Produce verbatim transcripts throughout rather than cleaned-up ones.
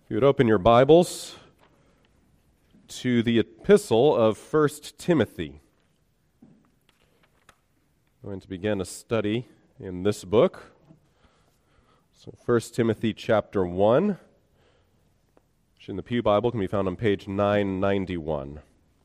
If you would open your Bibles to the epistle of First Timothy. I'm going to begin a study in this book. So First Timothy chapter one, which in the Pew Bible can be found on page nine ninety-one.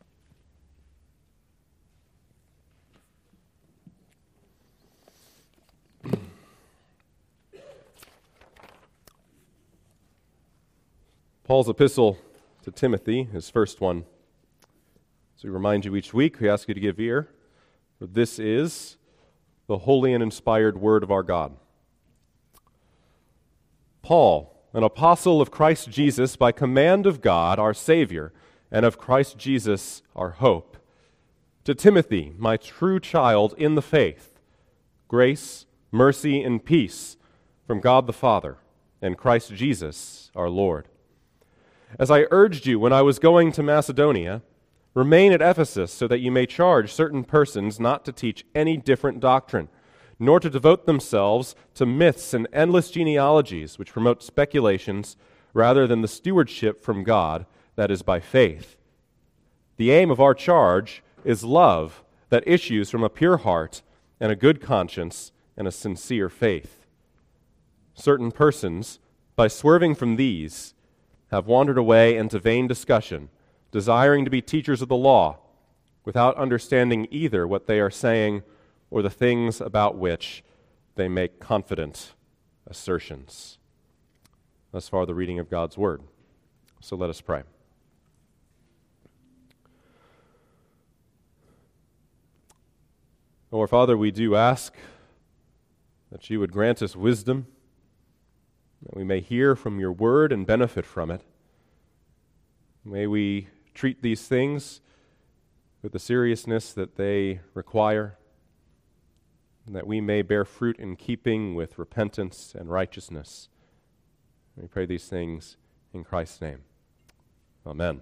Paul's epistle to Timothy, his first one. So we remind you each week, we ask you to give ear, for this is the holy and inspired word of our God. Paul, an apostle of Christ Jesus, by command of God, our Savior, and of Christ Jesus, our hope. To Timothy, my true child in the faith, grace, mercy, and peace from God the Father and Christ Jesus, our Lord. As I urged you when I was going to Macedonia, remain at Ephesus so that you may charge certain persons not to teach any different doctrine, nor to devote themselves to myths and endless genealogies which promote speculations rather than the stewardship from God that is by faith. The aim of our charge is love that issues from a pure heart and a good conscience and a sincere faith. Certain persons, by swerving from these, have wandered away into vain discussion, desiring to be teachers of the law, without understanding either what they are saying or the things about which they make confident assertions. Thus far, the reading of God's Word. So let us pray. O our Father, we do ask that you would grant us wisdom, that we may hear from your word and benefit from it. May we treat these things with the seriousness that they require, and that we may bear fruit in keeping with repentance and righteousness. We pray these things in Christ's name. Amen.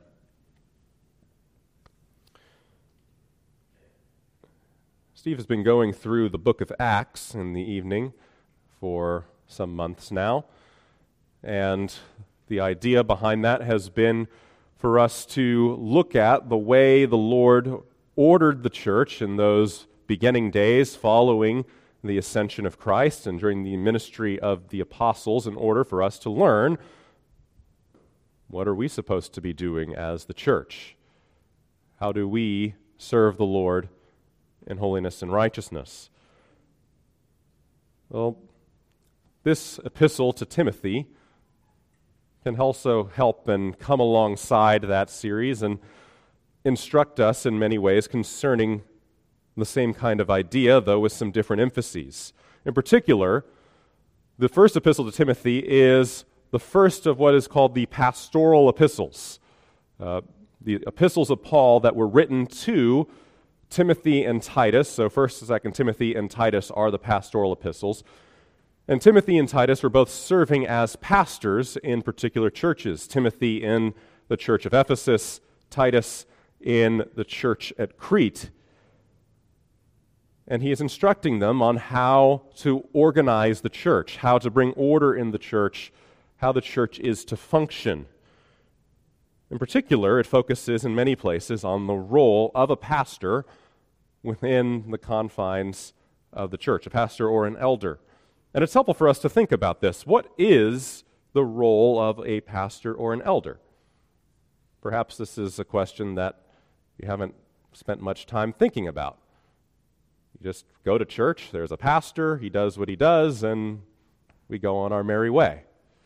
Steve has been going through the book of Acts in the evening for some months now. And the idea behind that has been for us to look at the way the Lord ordered the church in those beginning days following the ascension of Christ and during the ministry of the apostles, in order for us to learn what are we supposed to be doing as the church. How do we serve the Lord in holiness and righteousness? Well, this epistle to Timothy can also help and come alongside that series and instruct us in many ways concerning the same kind of idea, though with some different emphases. In particular, the first epistle to Timothy is the first of what is called the pastoral epistles, uh, the epistles of Paul that were written to Timothy and Titus. So First and Second Timothy and Titus are the pastoral epistles. And Timothy and Titus were both serving as pastors in particular churches. Timothy in the church of Ephesus, Titus in the church at Crete. And he is instructing them on how to organize the church, how to bring order in the church, how the church is to function. In particular, it focuses in many places on the role of a pastor within the confines of the church, a pastor or an elder. And it's helpful for us to think about this. What is the role of a pastor or an elder? Perhaps this is a question that you haven't spent much time thinking about. You just go to church, there's a pastor, he does what he does, and we go on our merry way.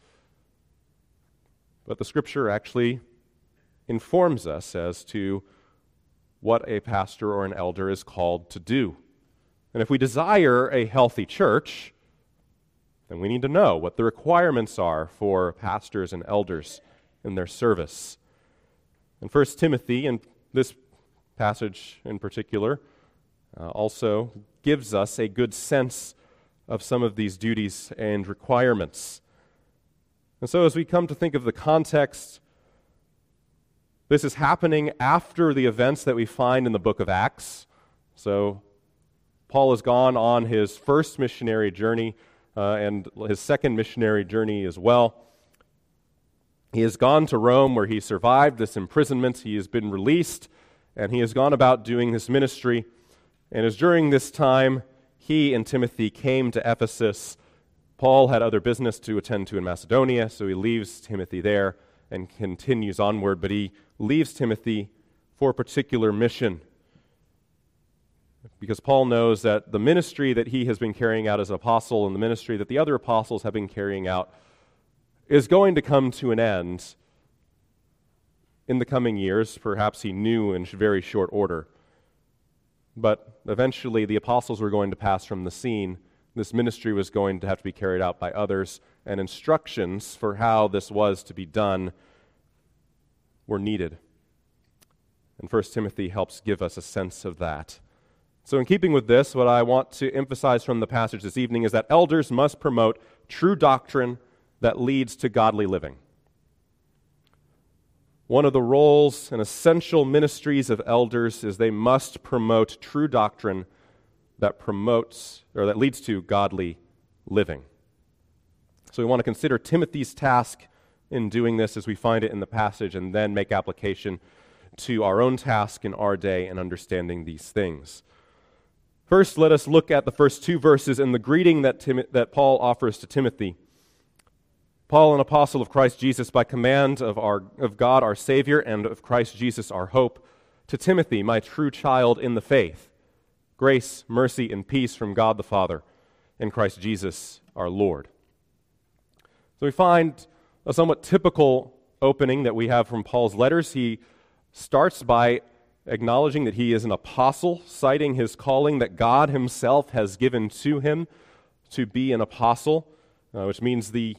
But the Scripture actually informs us as to what a pastor or an elder is called to do. And if we desire a healthy church, then we need to know what the requirements are for pastors and elders in their service. And First Timothy, and this passage in particular, uh, also gives us a good sense of some of these duties and requirements. And so as we come to think of the context, this is happening after the events that we find in the book of Acts. So Paul has gone on his first missionary journey uh, and his second missionary journey as well. He has gone to Rome, where he survived this imprisonment. He has been released, and he has gone about doing his ministry. And as during this time, he and Timothy came to Ephesus. Paul had other business to attend to in Macedonia, so he leaves Timothy there and continues onward, but he leaves Timothy for a particular mission, because Paul knows that the ministry that he has been carrying out as an apostle and the ministry that the other apostles have been carrying out is going to come to an end in the coming years. Perhaps he knew in very short order. But eventually the apostles were going to pass from the scene. This ministry was going to have to be carried out by others, and instructions for how this was to be done were needed. And First Timothy helps give us a sense of that. So in keeping with this, what I want to emphasize from the passage this evening is that elders must promote true doctrine that leads to godly living. One of the roles and essential ministries of elders is they must promote true doctrine that promotes or that leads to godly living. So we want to consider Timothy's task in doing this as we find it in the passage, and then make application to our own task in our day in understanding these things. First, let us look at the first two verses in the greeting that, Tim- that Paul offers to Timothy. Paul, an apostle of Christ Jesus, by command of, our, of God our Savior and of Christ Jesus our hope, to Timothy, my true child in the faith, grace, mercy, and peace from God the Father and Christ Jesus our Lord. So we find a somewhat typical opening that we have from Paul's letters. He starts by acknowledging that he is an apostle, citing his calling that God himself has given to him to be an apostle, uh, which means the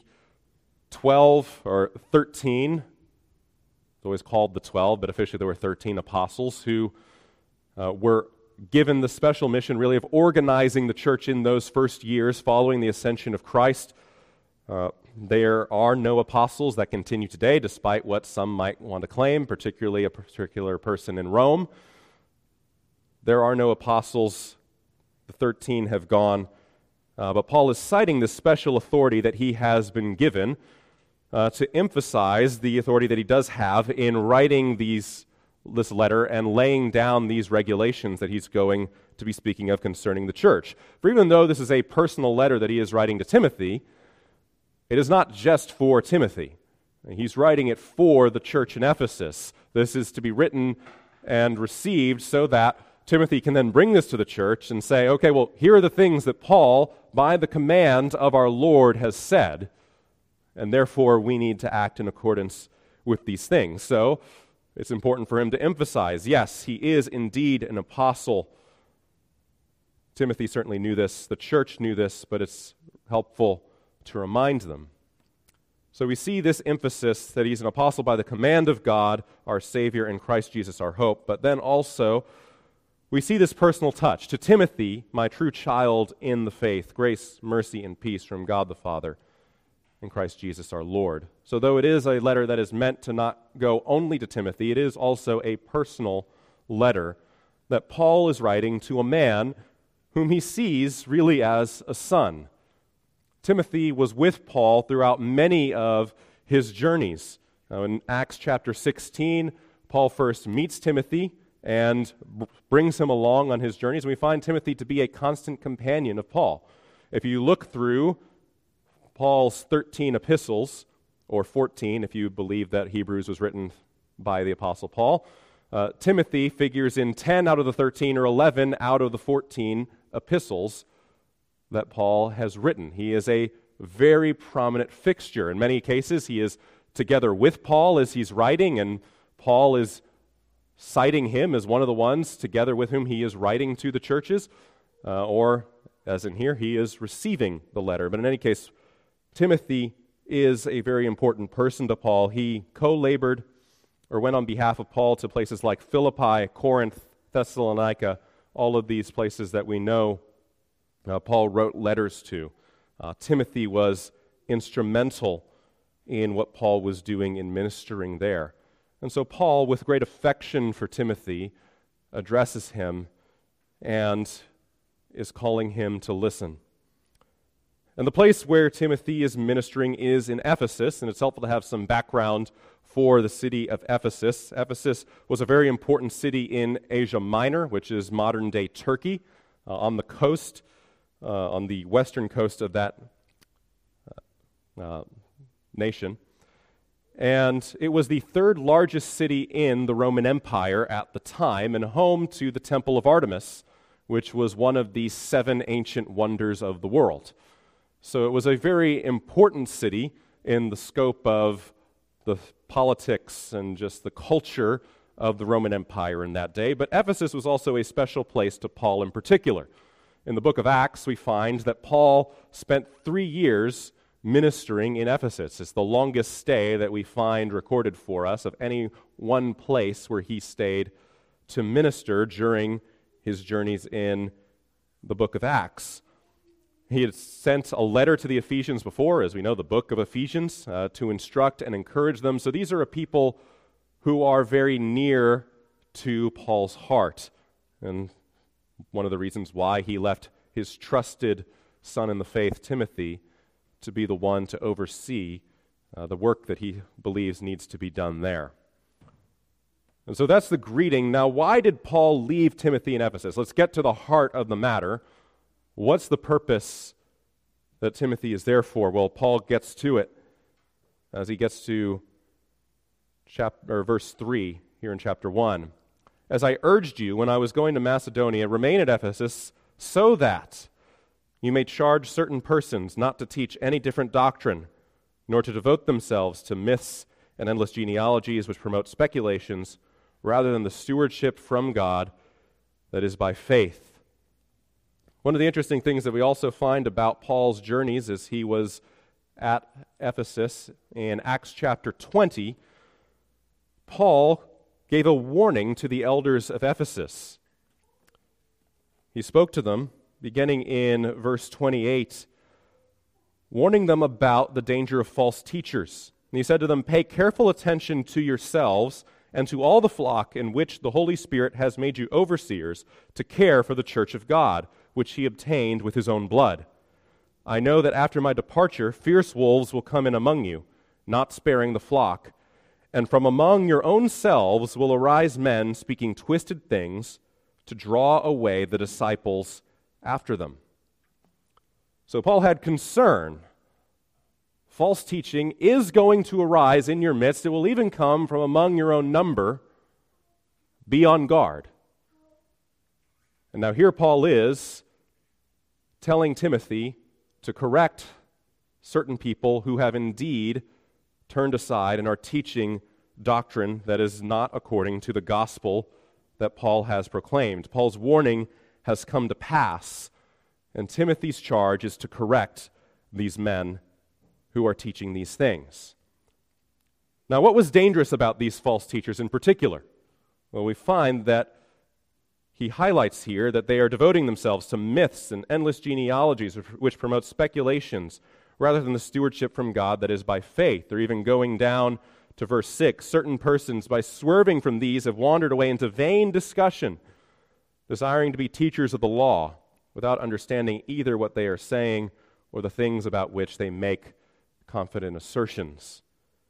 twelve or thirteen, it's always called the twelve, but officially there were thirteen apostles who uh, were given the special mission really of organizing the church in those first years following the ascension of Christ. Uh, there are no apostles that continue today, despite what some might want to claim, particularly a particular person in Rome. There are no apostles. The thirteen have gone. Uh, but Paul is citing this special authority that he has been given uh, to emphasize the authority that he does have in writing these this letter and laying down these regulations that he's going to be speaking of concerning the church. For even though this is a personal letter that he is writing to Timothy, it is not just for Timothy. He's writing it for the church in Ephesus. This is to be written and received so that Timothy can then bring this to the church and say, okay, well, here are the things that Paul, by the command of our Lord, has said, and therefore we need to act in accordance with these things. So it's important for him to emphasize, yes, he is indeed an apostle. Timothy certainly knew this. The church knew this, but it's helpful to remind them. So we see this emphasis that he's an apostle by the command of God, our Savior, and Christ Jesus, our hope. But then also, we see this personal touch. To Timothy, my true child in the faith, grace, mercy, and peace from God the Father and Christ Jesus, our Lord. So though it is a letter that is meant to not go only to Timothy, it is also a personal letter that Paul is writing to a man whom he sees really as a son. Timothy was with Paul throughout many of his journeys. Now in Acts chapter sixteen, Paul first meets Timothy and brings him along on his journeys. And we find Timothy to be a constant companion of Paul. If you look through Paul's thirteen epistles, or fourteen if you believe that Hebrews was written by the Apostle Paul, uh, Timothy figures in ten out of the thirteen or eleven out of the fourteen epistles that Paul has written. He is a very prominent fixture. In many cases, he is together with Paul as he's writing, and Paul is citing him as one of the ones together with whom he is writing to the churches, uh, or, as in here, he is receiving the letter. But in any case, Timothy is a very important person to Paul. He co-labored or went on behalf of Paul to places like Philippi, Corinth, Thessalonica, all of these places that we know Uh, Paul wrote letters to. Uh, Timothy was instrumental in what Paul was doing in ministering there. And so Paul, with great affection for Timothy, addresses him and is calling him to listen. And the place where Timothy is ministering is in Ephesus, and it's helpful to have some background for the city of Ephesus. Ephesus was a very important city in Asia Minor, which is modern-day Turkey, uh, on the coast, uh, on the western coast of that uh, uh, nation. And it was the third largest city in the Roman Empire at the time, and home to the Temple of Artemis, which was one of the seven ancient wonders of the world. So it was a very important city in the scope of the politics and just the culture of the Roman Empire in that day. But Ephesus was also a special place to Paul in particular. In the book of Acts, we find that Paul spent three years ministering in Ephesus. It's the longest stay that we find recorded for us of any one place where he stayed to minister during his journeys in the book of Acts. He had sent a letter to the Ephesians before, as we know, the book of Ephesians, uh, to instruct and encourage them. So these are a people who are very near to Paul's heart. And one of the reasons why he left his trusted son in the faith, Timothy, to be the one to oversee uh, the work that he believes needs to be done there. And so that's the greeting. Now, why did Paul leave Timothy in Ephesus? Let's get to the heart of the matter. What's the purpose that Timothy is there for? Well, Paul gets to it as he gets to chapter, or verse three here in chapter one. As I urged you when I was going to Macedonia, remain at Ephesus so that you may charge certain persons not to teach any different doctrine, nor to devote themselves to myths and endless genealogies which promote speculations, rather than the stewardship from God that is by faith. One of the interesting things that we also find about Paul's journeys as he was at Ephesus in Acts chapter twenty, Paul gave a warning to the elders of Ephesus. He spoke to them beginning in verse twenty-eight, warning them about the danger of false teachers. And he said to them, pay careful attention to yourselves and to all the flock in which the Holy Spirit has made you overseers to care for the church of God, which he obtained with his own blood. I know that after my departure, fierce wolves will come in among you, not sparing the flock. And from among your own selves will arise men speaking twisted things to draw away the disciples after them. So Paul had concern. False teaching is going to arise in your midst. It will even come from among your own number. Be on guard. And now here Paul is telling Timothy to correct certain people who have indeed turned aside and are teaching doctrine that is not according to the gospel that Paul has proclaimed. Paul's warning has come to pass, and Timothy's charge is to correct these men who are teaching these things. Now, what was dangerous about these false teachers in particular? Well, we find that he highlights here that they are devoting themselves to myths and endless genealogies which promote speculations rather than the stewardship from God that is by faith. They're even going down to verse six. Certain persons, by swerving from these, have wandered away into vain discussion, desiring to be teachers of the law, without understanding either what they are saying or the things about which they make confident assertions.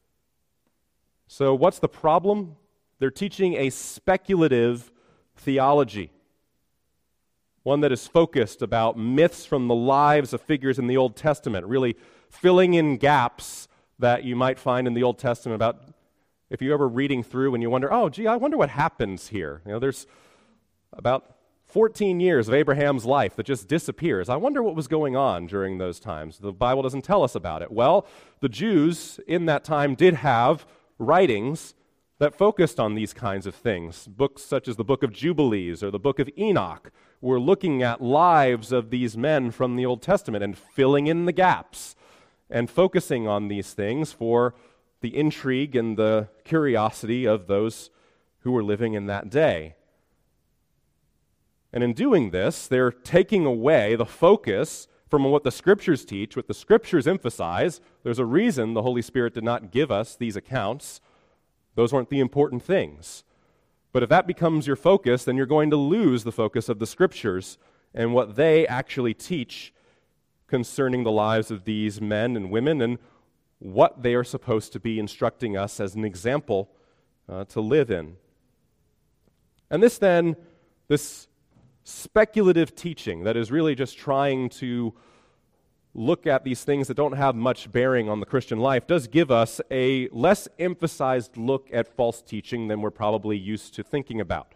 So what's the problem? They're teaching a speculative theology, one that is focused about myths from the lives of figures in the Old Testament, really filling in gaps that you might find in the Old Testament about if you're ever reading through and you wonder, oh, gee, I wonder what happens here. You know, there's about fourteen years of Abraham's life that just disappears. I wonder what was going on during those times. The Bible doesn't tell us about it. Well, the Jews in that time did have writings that focused on these kinds of things. Books such as the Book of Jubilees or the Book of Enoch were looking at lives of these men from the Old Testament and filling in the gaps and focusing on these things for the intrigue and the curiosity of those who were living in that day. And in doing this, they're taking away the focus from what the Scriptures teach, what the Scriptures emphasize. There's a reason the Holy Spirit did not give us these accounts. Those weren't the important things. But if that becomes your focus, then you're going to lose the focus of the Scriptures and what they actually teach concerning the lives of these men and women and what they are supposed to be instructing us as an example uh, to live in. And this then, this speculative teaching that is really just trying to look at these things that don't have much bearing on the Christian life does give us a less emphasized look at false teaching than we're probably used to thinking about.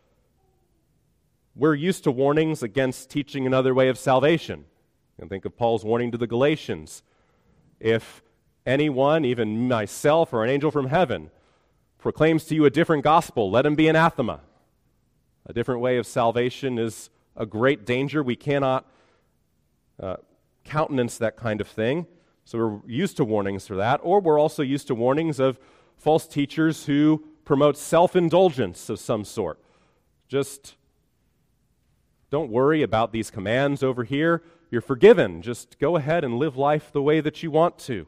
We're used to warnings against teaching another way of salvation. You can think of Paul's warning to the Galatians. If anyone, even myself or an angel from heaven, proclaims to you a different gospel, let him be anathema. A different way of salvation is a great danger. We cannot uh, countenance that kind of thing. So we're used to warnings for that. Or we're also used to warnings of false teachers who promote self-indulgence of some sort. Just don't worry about these commands over here. You're forgiven. Just go ahead and live life the way that you want to.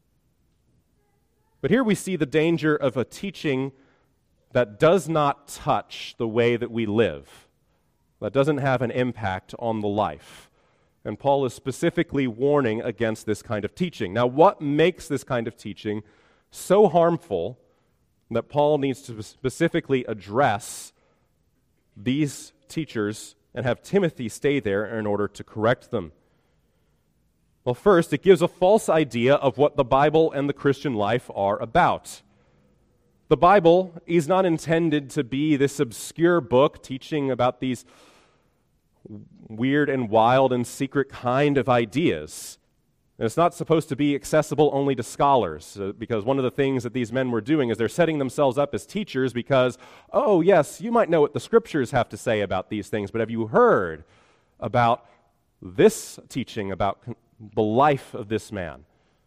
But here we see the danger of a teaching that does not touch the way that we live, that doesn't have an impact on the life. And Paul is specifically warning against this kind of teaching. Now, what makes this kind of teaching so harmful that Paul needs to specifically address these teachers and have Timothy stay there in order to correct them? Well, first, it gives a false idea of what the Bible and the Christian life are about. The Bible is not intended to be this obscure book teaching about these weird and wild and secret kind of ideas. And it's not supposed to be accessible only to scholars, uh, because one of the things that these men were doing is they're setting themselves up as teachers because, oh, yes, you might know what the Scriptures have to say about these things, but have you heard about this teaching about con- the life of this man?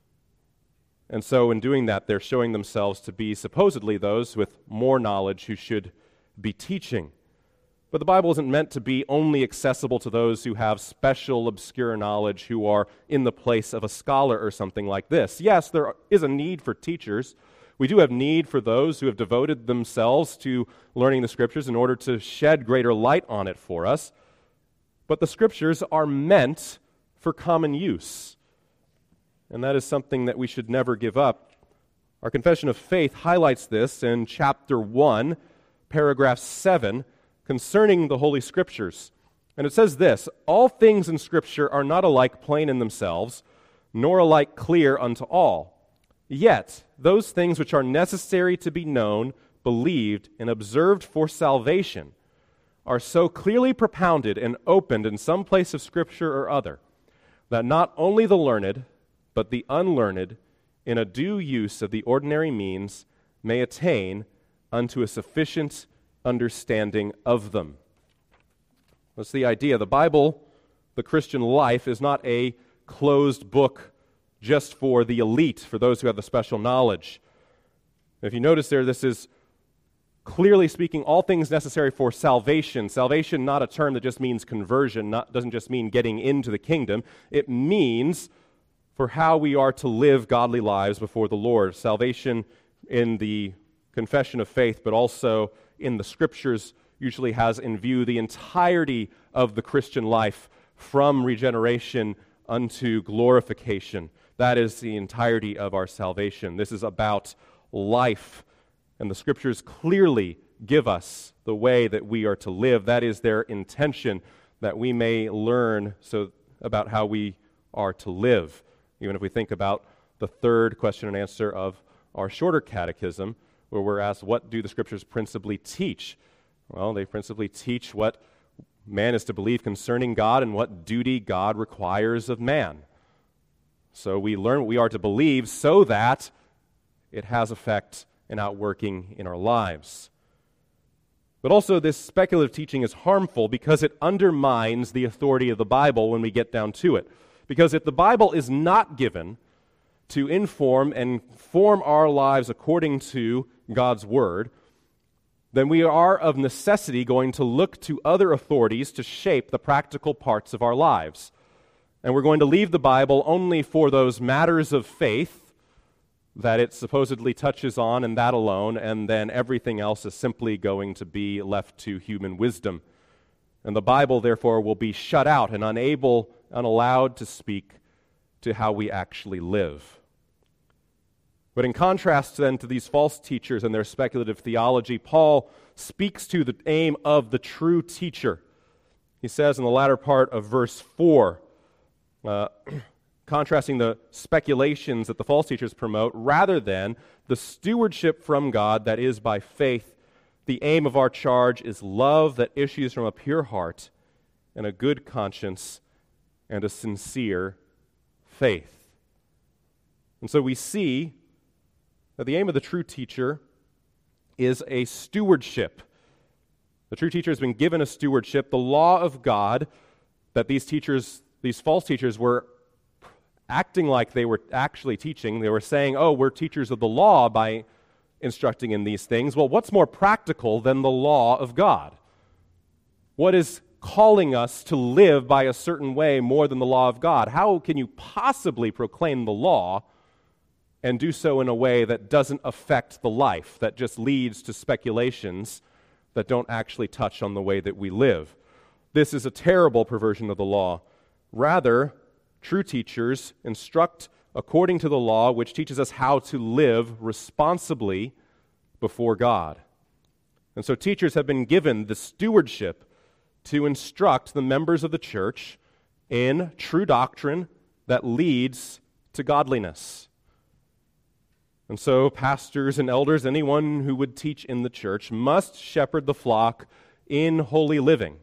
And so in doing that, they're showing themselves to be supposedly those with more knowledge who should be teaching. But the Bible isn't meant to be only accessible to those who have special, obscure knowledge, who are in the place of a scholar or something like this. Yes, there is a need for teachers. We do have need for those who have devoted themselves to learning the Scriptures in order to shed greater light on it for us. But the Scriptures are meant for common use. And that is something that we should never give up. Our Confession of Faith highlights this in chapter one, paragraph seven, concerning the Holy Scriptures. And it says this: all things in Scripture are not alike plain in themselves, nor alike clear unto all. Yet those things which are necessary to be known, believed, and observed for salvation are so clearly propounded and opened in some place of Scripture or other, that not only the learned, but the unlearned, in a due use of the ordinary means, may attain unto a sufficient understanding of them. That's the idea. The Bible, the Christian life, is not a closed book just for the elite, for those who have the special knowledge. If you notice there, this is clearly speaking all things necessary for salvation. Salvation, not a term that just means conversion, not, doesn't just mean getting into the kingdom. It means for how we are to live godly lives before the Lord. Salvation in the confession of faith, but also in the Scriptures, usually has in view the entirety of the Christian life from regeneration unto glorification. That is the entirety of our salvation. This is about life, and the Scriptures clearly give us the way that we are to live. That is their intention, that we may learn so about how we are to live. Even if we think about the third question and answer of our shorter catechism, where we're asked, what do the Scriptures principally teach? Well, they principally teach what man is to believe concerning God and what duty God requires of man. So we learn what we are to believe so that it has effect and outworking in our lives. But also this speculative teaching is harmful because it undermines the authority of the Bible when we get down to it. Because if the Bible is not given to inform and form our lives according to God's Word, then we are of necessity going to look to other authorities to shape the practical parts of our lives. And we're going to leave the Bible only for those matters of faith that it supposedly touches on, and that alone, and then everything else is simply going to be left to human wisdom. And the Bible, therefore, will be shut out and unable and allowed to speak to how we actually live. But in contrast then to these false teachers and their speculative theology, Paul speaks to the aim of the true teacher. He says in the latter part of verse four, uh, contrasting the speculations that the false teachers promote, rather than the stewardship from God that is by faith, the aim of our charge is love that issues from a pure heart and a good conscience and a sincere faith. And so we see that the aim of the true teacher is a stewardship. The true teacher has been given a stewardship. The law of God that these teachers, these false teachers were acting like they were actually teaching. They were saying, oh, we're teachers of the law by instructing in these things. Well, what's more practical than the law of God? What is calling us to live by a certain way more than the law of God? How can you possibly proclaim the law and do so in a way that doesn't affect the life, that just leads to speculations that don't actually touch on the way that we live? This is a terrible perversion of the law. Rather, true teachers instruct according to the law, which teaches us how to live responsibly before God. And so teachers have been given the stewardship to instruct the members of the church in true doctrine that leads to godliness. And so pastors and elders, anyone who would teach in the church, must shepherd the flock in holy living.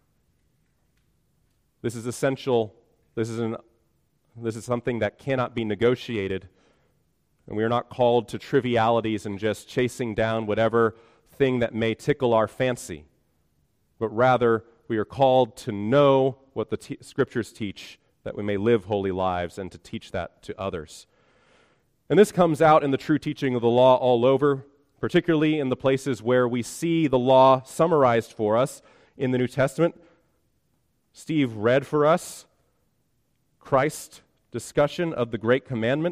This is essential. This is an This is something that cannot be negotiated, and we are not called to trivialities and just chasing down whatever thing that may tickle our fancy, but rather we are called to know what the t- Scriptures teach, that we may live holy lives and to teach that to others. And this comes out in the true teaching of the law all over, particularly in the places where we see the law summarized for us in the New Testament. Steve read for us Christ's discussion of the Great Commandment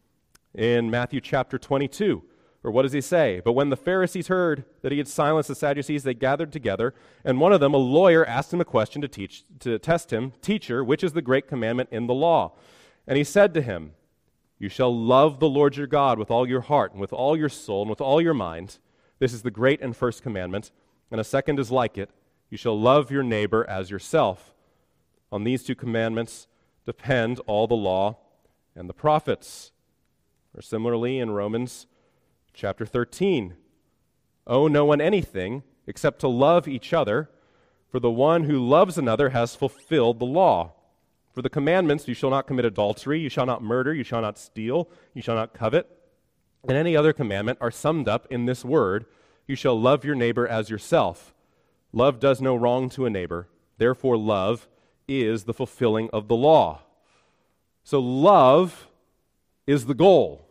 in Matthew chapter twenty-two. Or what does he say? But when the Pharisees heard that he had silenced the Sadducees, they gathered together, and one of them, a lawyer, asked him a question to teach to test him, "Teacher, which is the great commandment in the law?" And he said to him, "You shall love the Lord your God with all your heart, and with all your soul, and with all your mind. This is the great and first commandment, and a second is like it. You shall love your neighbor as yourself. On these two commandments depend all the law and the prophets." Or similarly in Romans chapter thirteen, "Owe no one anything except to love each other, for the one who loves another has fulfilled the law. For the commandments, you shall not commit adultery, you shall not murder, you shall not steal, you shall not covet, and any other commandment are summed up in this word, you shall love your neighbor as yourself. Love does no wrong to a neighbor, therefore love is the fulfilling of the law." So love is the goal.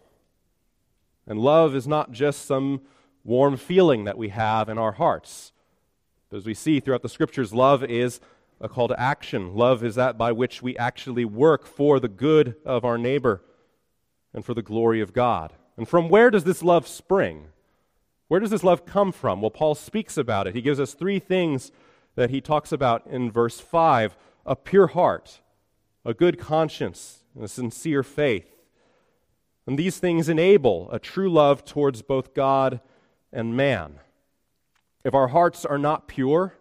And love is not just some warm feeling that we have in our hearts. As we see throughout the Scriptures, love is a call to action. Love is that by which we actually work for the good of our neighbor and for the glory of God. And from where does this love spring? Where does this love come from? Well, Paul speaks about it. He gives us three things that he talks about in verse five: a pure heart, a good conscience, and a sincere faith. And these things enable a true love towards both God and man. If our hearts are not pure,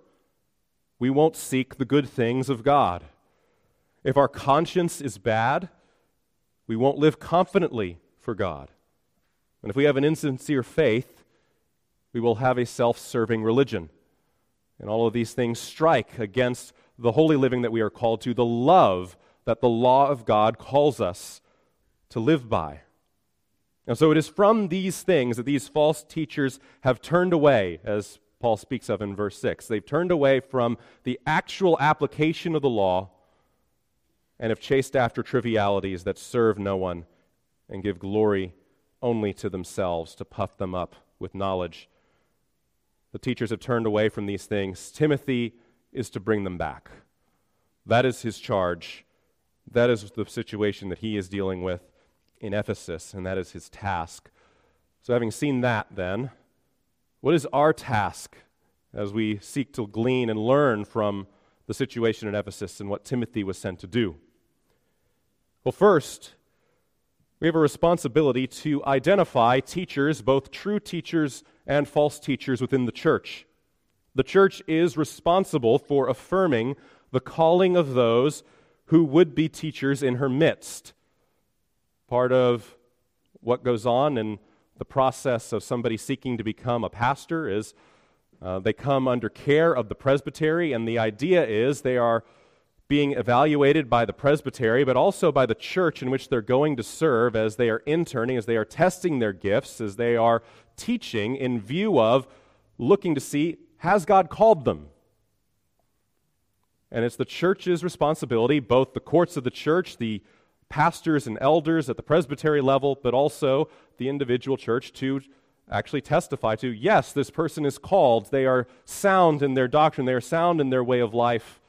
we won't seek the good things of God. If our conscience is bad, we won't live confidently for God. And if we have an insincere faith, we will have a self-serving religion. And all of these things strike against the holy living that we are called to, the love that the law of God calls us to live by. And so it is from these things that these false teachers have turned away, as Paul speaks of in verse six. They've turned away from the actual application of the law and have chased after trivialities that serve no one and give glory only to themselves, to puff them up with knowledge. The teachers have turned away from these things. Timothy is to bring them back. That is his charge. That is the situation that he is dealing with in Ephesus, and that is his task. So having seen that then, what is our task as we seek to glean and learn from the situation in Ephesus and what Timothy was sent to do? Well, first, we have a responsibility to identify teachers, both true teachers and false teachers within the church. The church is responsible for affirming the calling of those who would be teachers in her midst. Part of what goes on in the process of somebody seeking to become a pastor is uh, they come under care of the presbytery, and the idea is they are being evaluated by the presbytery, but also by the church in which they're going to serve as they are interning, as they are testing their gifts, as they are teaching in view of looking to see, has God called them? And it's the church's responsibility, both the courts of the church, the pastors and elders at the presbytery level, but also the individual church, to actually testify to, yes, this person is called, they are sound in their doctrine, they are sound in their way of life.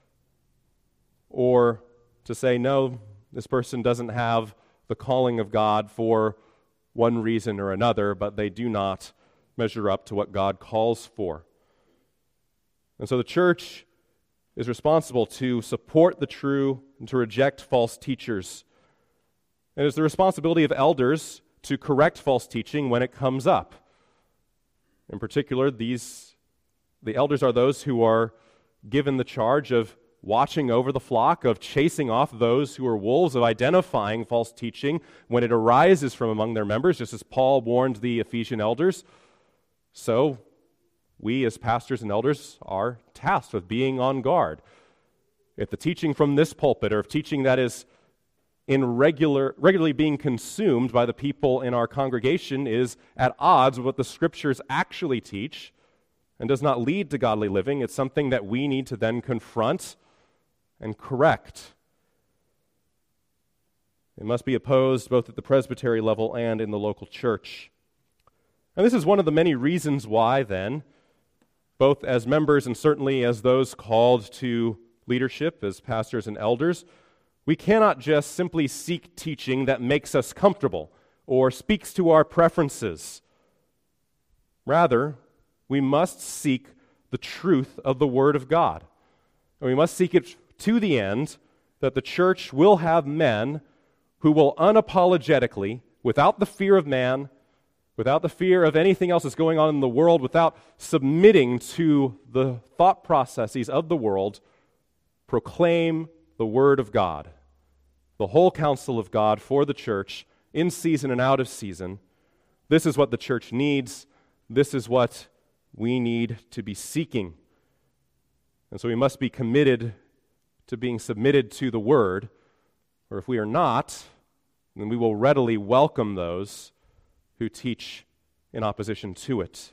Or to say, no, this person doesn't have the calling of God for one reason or another, but they do not measure up to what God calls for. And so the church is responsible to support the true and to reject false teachers. And it's the responsibility of elders to correct false teaching when it comes up. In particular, these the elders are those who are given the charge of watching over the flock, of chasing off those who are wolves, of identifying false teaching when it arises from among their members, just as Paul warned the Ephesian elders. So we as pastors and elders are tasked with being on guard. If the teaching from this pulpit, or if teaching that is in regular, regularly being consumed by the people in our congregation is at odds with what the Scriptures actually teach and does not lead to godly living, it's something that we need to then confront and correct. It must be opposed both at the presbytery level and in the local church. And this is one of the many reasons why, then, both as members and certainly as those called to leadership, as pastors and elders, we cannot just simply seek teaching that makes us comfortable or speaks to our preferences. Rather, we must seek the truth of the Word of God. And we must seek it to the end that the church will have men who will unapologetically, without the fear of man, without the fear of anything else that's going on in the world, without submitting to the thought processes of the world, proclaim the Word of God, the whole counsel of God for the church, in season and out of season. This is what the church needs. This is what we need to be seeking. And so we must be committed to being submitted to the Word, or if we are not, then we will readily welcome those who teach in opposition to it.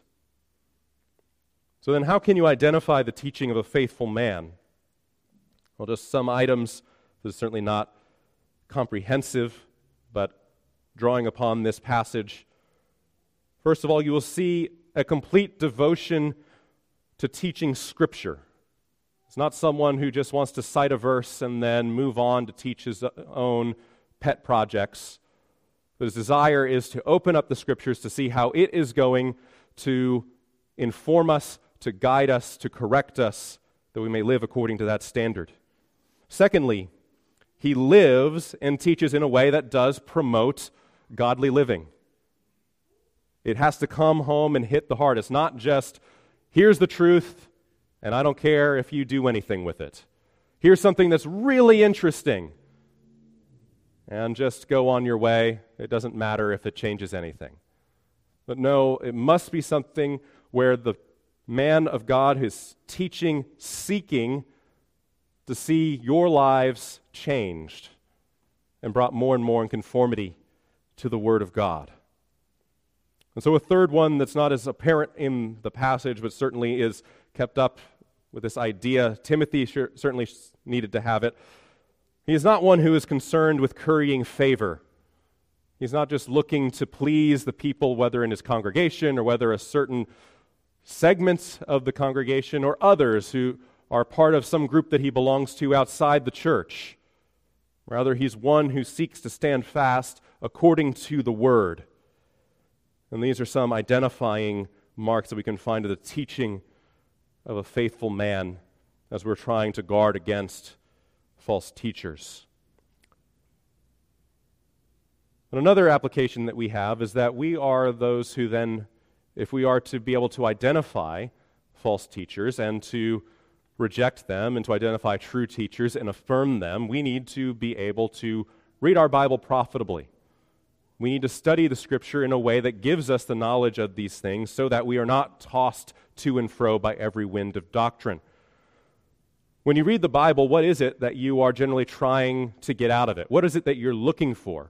So then how can you identify the teaching of a faithful man? Well, just some items. This is certainly not comprehensive, but drawing upon this passage. First of all, you will see a complete devotion to teaching Scripture. It's not someone who just wants to cite a verse and then move on to teach his own pet projects. But his desire is to open up the Scriptures to see how it is going to inform us, to guide us, to correct us, that we may live according to that standard. Secondly, he lives and teaches in a way that does promote godly living. It has to come home and hit the heart. It's not just, here's the truth, and I don't care if you do anything with it. Here's something that's really interesting, and just go on your way. It doesn't matter if it changes anything. But no, it must be something where the man of God is teaching, seeking to see your lives changed and brought more and more in conformity to the Word of God. And so a third one that's not as apparent in the passage, but certainly is kept up with this idea, Timothy sure, certainly needed to have it. He is not one who is concerned with currying favor. He's not just looking to please the people, whether in his congregation or whether a certain segment of the congregation or others who are part of some group that he belongs to outside the church. Rather, he's one who seeks to stand fast according to the Word. And these are some identifying marks that we can find of the teaching of a faithful man as we're trying to guard against false teachers. And another application that we have is that we are those who then, if we are to be able to identify false teachers and to reject them and to identify true teachers and affirm them, we need to be able to read our Bible profitably. We need to study the Scripture in a way that gives us the knowledge of these things so that we are not tossed to and fro by every wind of doctrine. When you read the Bible, what is it that you are generally trying to get out of it? What is it that you're looking for?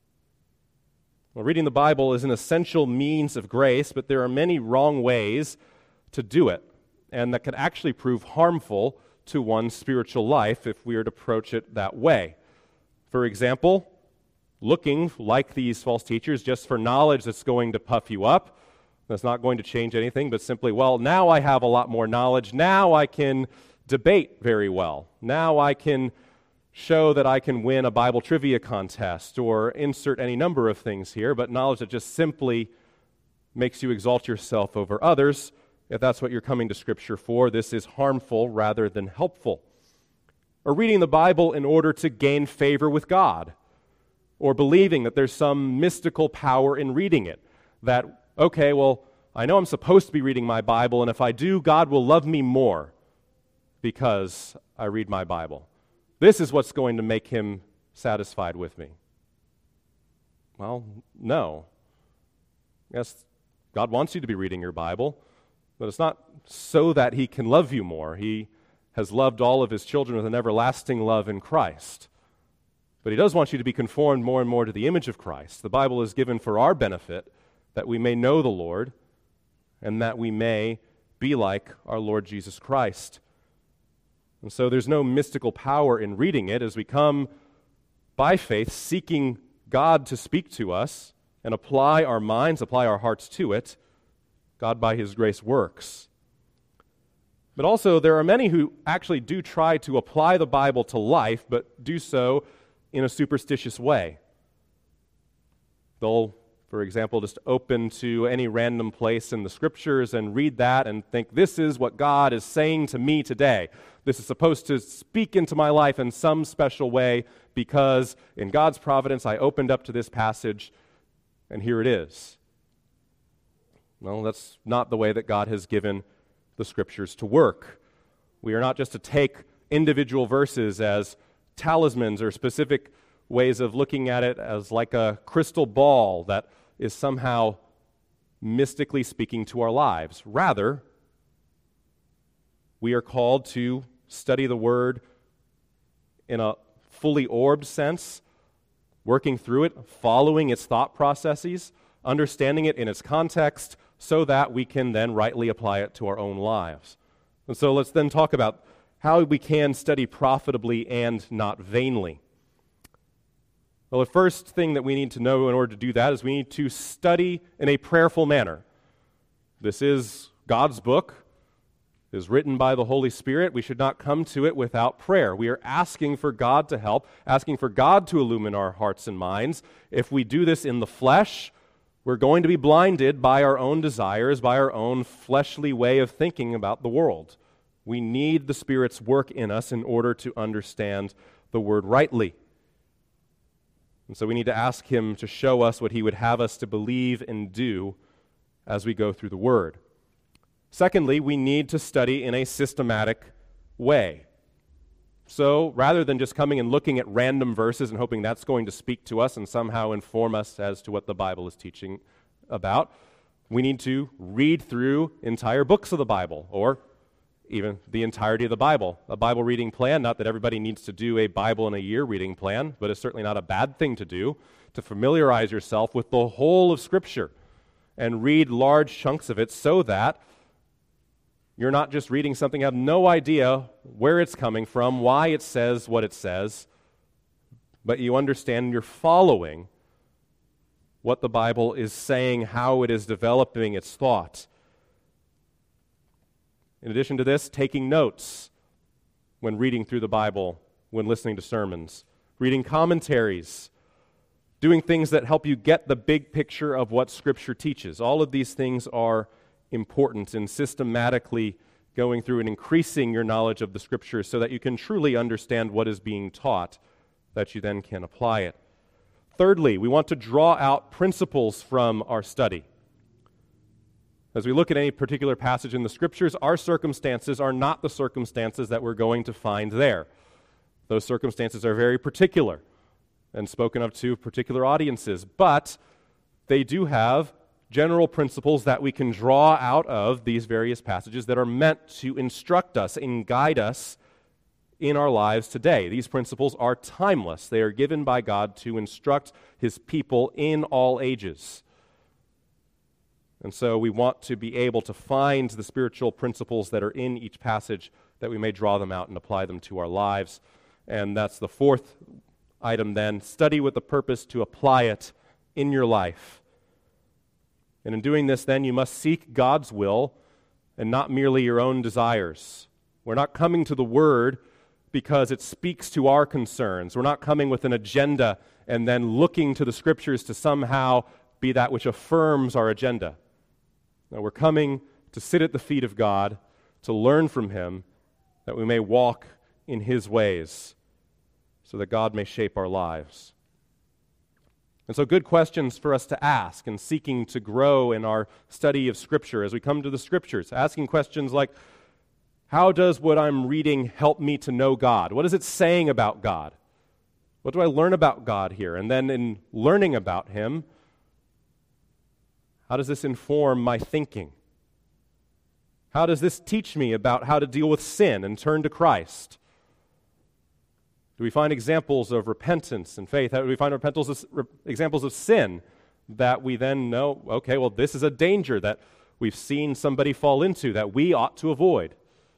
Well, reading the Bible is an essential means of grace, but there are many wrong ways to do it, and that could actually prove harmful to one's spiritual life if we were to approach it that way. For example, looking like these false teachers just for knowledge that's going to puff you up, that's not going to change anything, but simply, well, now I have a lot more knowledge, now I can debate very well, now I can show that I can win a Bible trivia contest, or insert any number of things here, but knowledge that just simply makes you exalt yourself over others. If that's what you're coming to Scripture for, this is harmful rather than helpful. Or reading the Bible in order to gain favor with God, or believing that there's some mystical power in reading it, that, okay, well, I know I'm supposed to be reading my Bible, and if I do, God will love me more because I read my Bible. This is what's going to make him satisfied with me. Well, no. Yes, God wants you to be reading your Bible, but it's not so that he can love you more. He has loved all of his children with an everlasting love in Christ. But he does want you to be conformed more and more to the image of Christ. The Bible is given for our benefit, that we may know the Lord, and that we may be like our Lord Jesus Christ. And so there's no mystical power in reading it as we come by faith, seeking God to speak to us and apply our minds, apply our hearts to it. God by his grace works. But also there are many who actually do try to apply the Bible to life, but do so in a superstitious way. They'll, for example, just open to any random place in the Scriptures and read that and think, this is what God is saying to me today. This is supposed to speak into my life in some special way because in God's providence I opened up to this passage and here it is. Well, that's not the way that God has given the Scriptures to work. We are not just to take individual verses as talismans or specific ways of looking at it as like a crystal ball that is somehow mystically speaking to our lives. Rather, we are called to study the Word in a fully orbed sense, working through it, following its thought processes, understanding it in its context, so that we can then rightly apply it to our own lives. And so let's then talk about how we can study profitably and not vainly. Well, the first thing that we need to know in order to do that is we need to study in a prayerful manner. This is God's book. It is written by the Holy Spirit. We should not come to it without prayer. We are asking for God to help, asking for God to illumine our hearts and minds. If we do this in the flesh, we're going to be blinded by our own desires, by our own fleshly way of thinking about the world. We need the Spirit's work in us in order to understand the Word rightly. And so we need to ask Him to show us what He would have us to believe and do as we go through the Word. Secondly, we need to study in a systematic way. So rather than just coming and looking at random verses and hoping that's going to speak to us and somehow inform us as to what the Bible is teaching about, we need to read through entire books of the Bible, or even the entirety of the Bible. A Bible reading plan, not that everybody needs to do a Bible in a year reading plan, but it's certainly not a bad thing to do, to familiarize yourself with the whole of Scripture and read large chunks of it so that you're not just reading something, you have no idea where it's coming from, why it says what it says, but you understand and you're following what the Bible is saying, how it is developing its thought. In addition to this, taking notes when reading through the Bible, when listening to sermons, reading commentaries, doing things that help you get the big picture of what Scripture teaches. All of these things are important in systematically going through and increasing your knowledge of the Scriptures so that you can truly understand what is being taught, that you then can apply it. Thirdly, we want to draw out principles from our study. As we look at any particular passage in the Scriptures, our circumstances are not the circumstances that we're going to find there. Those circumstances are very particular and spoken of to particular audiences, but they do have general principles that we can draw out of these various passages that are meant to instruct us and guide us in our lives today. These principles are timeless. They are given by God to instruct His people in all ages. And so we want to be able to find the spiritual principles that are in each passage, that we may draw them out and apply them to our lives. And that's the fourth item then. Study with the purpose to apply it in your life. And in doing this, then, you must seek God's will and not merely your own desires. We're not coming to the Word because it speaks to our concerns. We're not coming with an agenda and then looking to the Scriptures to somehow be that which affirms our agenda. No, we're coming to sit at the feet of God, to learn from Him, that we may walk in His ways, so that God may shape our lives. And so good questions for us to ask in seeking to grow in our study of Scripture as we come to the Scriptures. Asking questions like, how does what I'm reading help me to know God? What is it saying about God? What do I learn about God here? And then in learning about Him, how does this inform my thinking? How does this teach me about how to deal with sin and turn to Christ? Do we find examples of repentance and faith? How do we find repentance, examples of sin that we then know, okay, well, this is a danger that we've seen somebody fall into that we ought to avoid?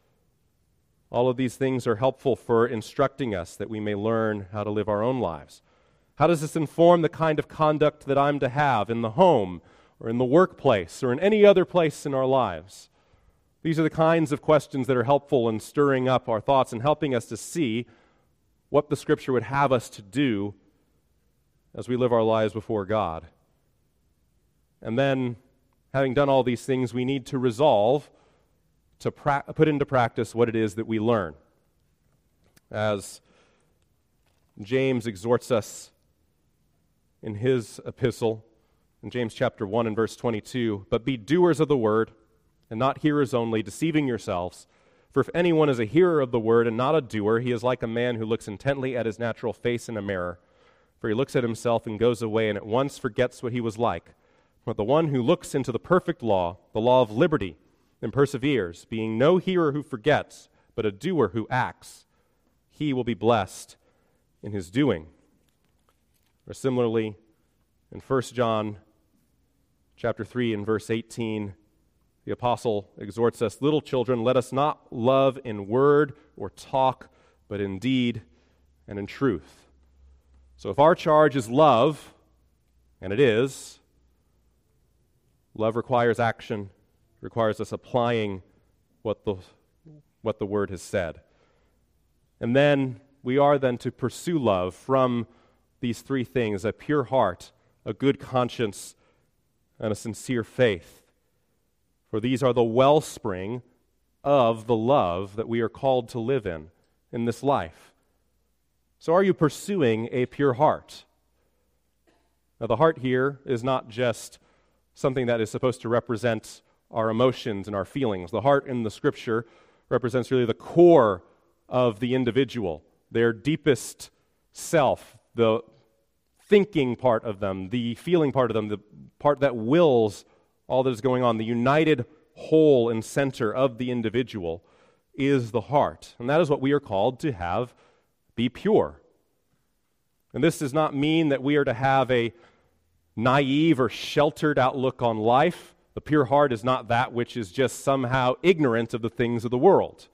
All of these things are helpful for instructing us that we may learn how to live our own lives. How does this inform the kind of conduct that I'm to have in the home or in the workplace or in any other place in our lives? These are the kinds of questions that are helpful in stirring up our thoughts and helping us to see what the Scripture would have us to do as we live our lives before God. And then, having done all these things, we need to resolve to pra- put into practice what it is that we learn. As James exhorts us in his epistle, in James chapter one and verse twenty-two, "But be doers of the word, and not hearers only, deceiving yourselves. For if anyone is a hearer of the word and not a doer, he is like a man who looks intently at his natural face in a mirror. For he looks at himself and goes away and at once forgets what he was like. But the one who looks into the perfect law, the law of liberty, and perseveres, being no hearer who forgets, but a doer who acts, he will be blessed in his doing." Or similarly, in First John chapter three and verse eighteen, the apostle exhorts us, "Little children, let us not love in word or talk, but in deed and in truth." So if our charge is love, and it is, love requires action, requires us applying what the, what the Word has said. And then we are then to pursue love from these three things: a pure heart, a good conscience, and a sincere faith. For these are the wellspring of the love that we are called to live in, in this life. So are you pursuing a pure heart? Now the heart here is not just something that is supposed to represent our emotions and our feelings. The heart in the Scripture represents really the core of the individual, their deepest self, the thinking part of them, the feeling part of them, the part that wills all that is going on. The united whole and center of the individual is the heart. And that is what we are called to have be pure. And this does not mean that we are to have a naive or sheltered outlook on life. The pure heart is not that which is just somehow ignorant of the things of the world.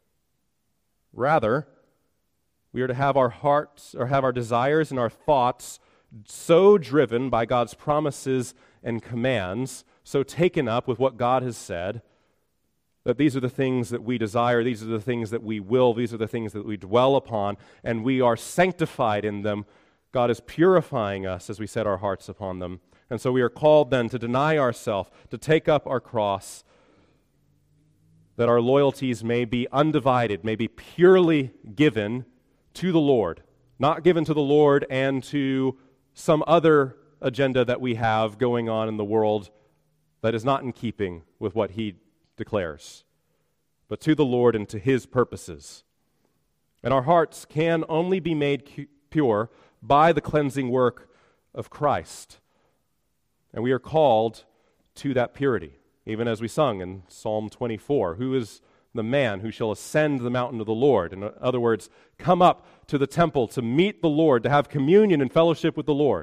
Rather, we are to have our hearts, or have our desires and our thoughts so driven by God's promises and commands, so taken up with what God has said, that these are the things that we desire, these are the things that we will, these are the things that we dwell upon, and we are sanctified in them. God is purifying us as we set our hearts upon them. And so we are called then to deny ourselves, to take up our cross, that our loyalties may be undivided, may be purely given to the Lord, not given to the Lord and to some other agenda that we have going on in the world that is not in keeping with what he declares, but to the Lord and to his purposes. And our hearts can only be made cu- pure by the cleansing work of Christ. And we are called to that purity, even as we sung in Psalm twenty-four. Who is the man who shall ascend the mountain of the Lord? In other words, come up to the temple to meet the Lord, to have communion and fellowship with the Lord.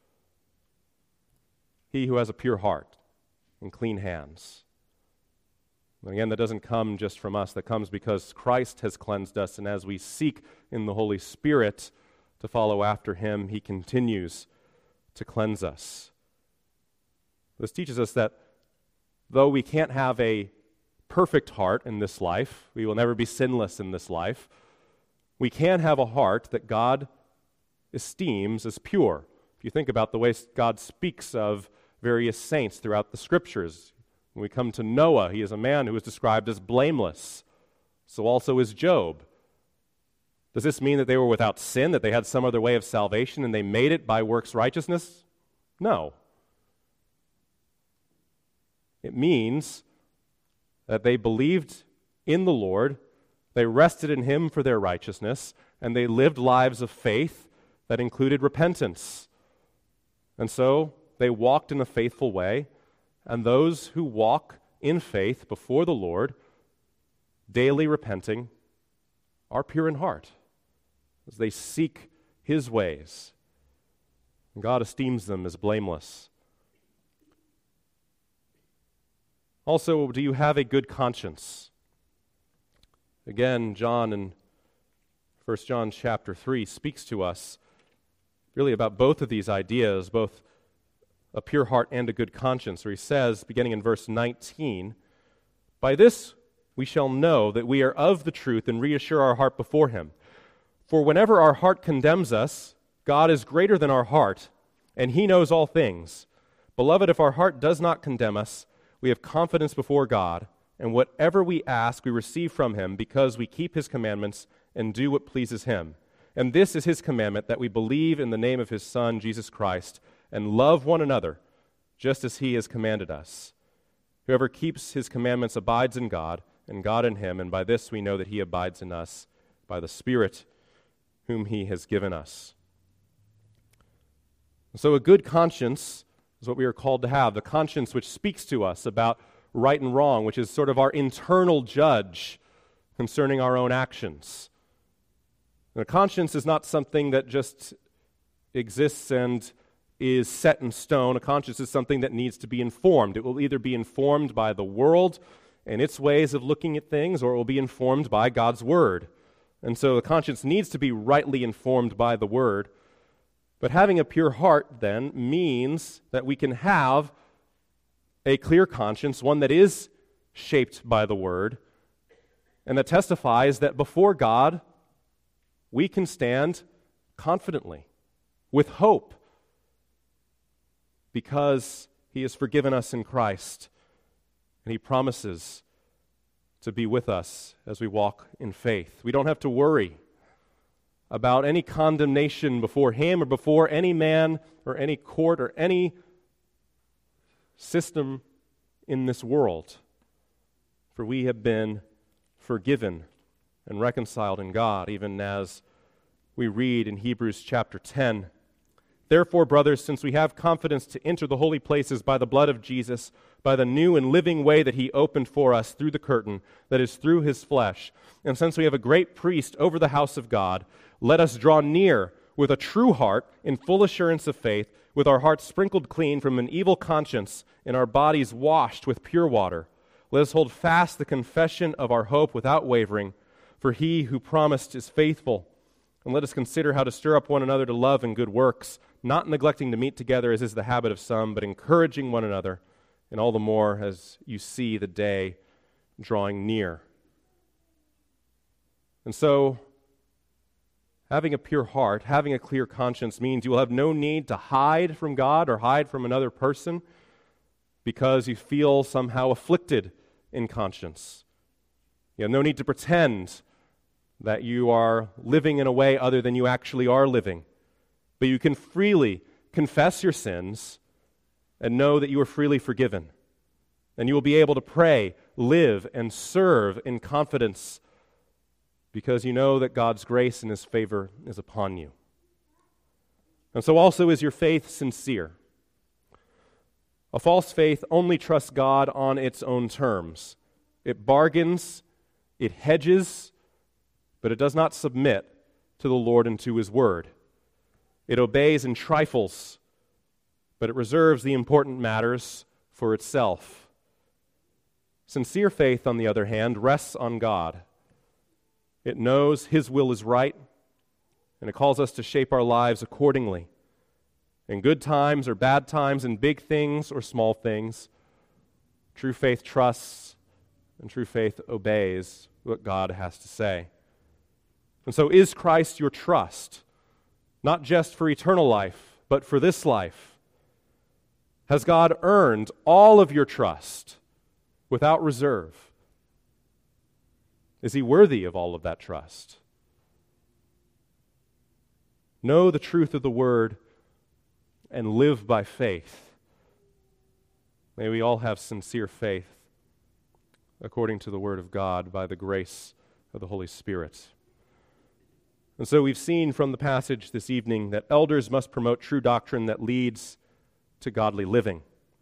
He who has a pure heart and clean hands. And again, that doesn't come just from us. That comes because Christ has cleansed us, and as we seek in the Holy Spirit to follow after him, he continues to cleanse us. This teaches us that though we can't have a perfect heart in this life, we will never be sinless in this life, we can have a heart that God esteems as pure. If you think about the way God speaks of various saints throughout the Scriptures, when we come to Noah, he is a man who is described as blameless. So also is Job. Does this mean that they were without sin, that they had some other way of salvation and they made it by works righteousness? No. It means that they believed in the Lord, they rested in him for their righteousness, and they lived lives of faith that included repentance. And so they walked in a faithful way, and those who walk in faith before the Lord, daily repenting, are pure in heart as they seek his ways. And God esteems them as blameless. Also, do you have a good conscience? Again, John in First John chapter three speaks to us really about both of these ideas, both a pure heart and a good conscience, where he says, beginning in verse nineteen, "By this we shall know that we are of the truth and reassure our heart before him. For whenever our heart condemns us, God is greater than our heart, and he knows all things. Beloved, if our heart does not condemn us, we have confidence before God, and whatever we ask we receive from him, because we keep his commandments and do what pleases him. And this is his commandment, that we believe in the name of his Son, Jesus Christ, and love one another, just as he has commanded us. Whoever keeps his commandments abides in God, and God in him, and by this we know that he abides in us, by the Spirit whom he has given us." So a good conscience is what we are called to have, the conscience which speaks to us about right and wrong, which is sort of our internal judge concerning our own actions. And a conscience is not something that just exists and is set in stone. A conscience is something that needs to be informed. It will either be informed by the world and its ways of looking at things, or it will be informed by God's Word. And so the conscience needs to be rightly informed by the Word. But having a pure heart, then, means that we can have a clear conscience, one that is shaped by the Word, and that testifies that before God, we can stand confidently, with hope, because he has forgiven us in Christ, and he promises to be with us as we walk in faith. We don't have to worry about any condemnation before him or before any man or any court or any system in this world, for we have been forgiven and reconciled in God, even as we read in Hebrews chapter ten. "Therefore, brothers, since we have confidence to enter the holy places by the blood of Jesus, by the new and living way that he opened for us through the curtain, that is through his flesh, and since we have a great priest over the house of God, let us draw near with a true heart in full assurance of faith, with our hearts sprinkled clean from an evil conscience and our bodies washed with pure water. Let us hold fast the confession of our hope without wavering, for he who promised is faithful. And let us consider how to stir up one another to love and good works, not neglecting to meet together as is the habit of some, but encouraging one another, and all the more as you see the day drawing near." And so, having a pure heart, having a clear conscience means you will have no need to hide from God or hide from another person because you feel somehow afflicted in conscience. You have no need to pretend that you are living in a way other than you actually are living. But you can freely confess your sins and know that you are freely forgiven. And you will be able to pray, live, and serve in confidence because you know that God's grace and His favor is upon you. And so also is your faith sincere. A false faith only trusts God on its own terms. It bargains, it hedges, but it does not submit to the Lord and to His word. It obeys in trifles, but it reserves the important matters for itself. Sincere faith, on the other hand, rests on God. It knows His will is right, and it calls us to shape our lives accordingly. In good times or bad times, in big things or small things, true faith trusts and true faith obeys what God has to say. And so is Christ your trust, not just for eternal life, but for this life? Has God earned all of your trust without reserve? Is He worthy of all of that trust? Know the truth of the Word and live by faith. May we all have sincere faith according to the Word of God by the grace of the Holy Spirit. And so we've seen from the passage this evening that elders must promote true doctrine that leads to godly living.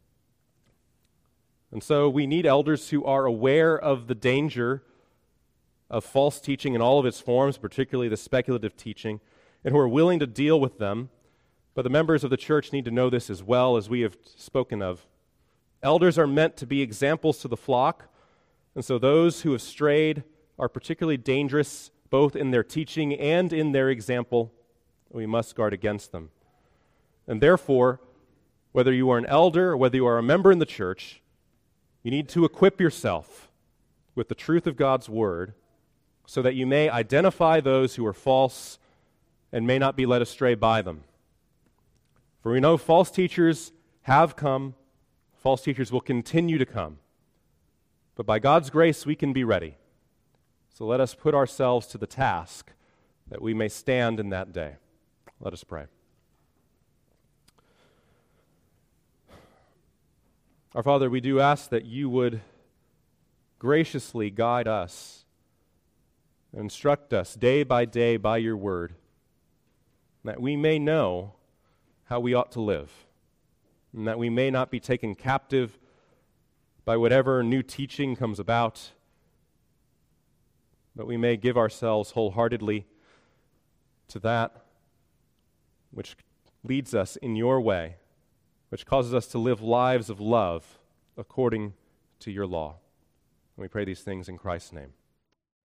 And so we need elders who are aware of the danger of false teaching in all of its forms, particularly the speculative teaching, and who are willing to deal with them. But the members of the church need to know this as well, as we have spoken of. Elders are meant to be examples to the flock, and so those who have strayed are particularly dangerous both in their teaching and in their example. We must guard against them. And therefore, whether you are an elder or whether you are a member in the church, you need to equip yourself with the truth of God's Word so that you may identify those who are false and may not be led astray by them. For we know false teachers have come, false teachers will continue to come. But by God's grace, we can be ready. So let us put ourselves to the task that we may stand in that day. Let us pray. Our Father, we do ask that you would graciously guide us and instruct us day by day by your word, that we may know how we ought to live, and that we may not be taken captive by whatever new teaching comes about, but we may give ourselves wholeheartedly to that which leads us in your way, which causes us to live lives of love according to your law. And we pray these things in Christ's name.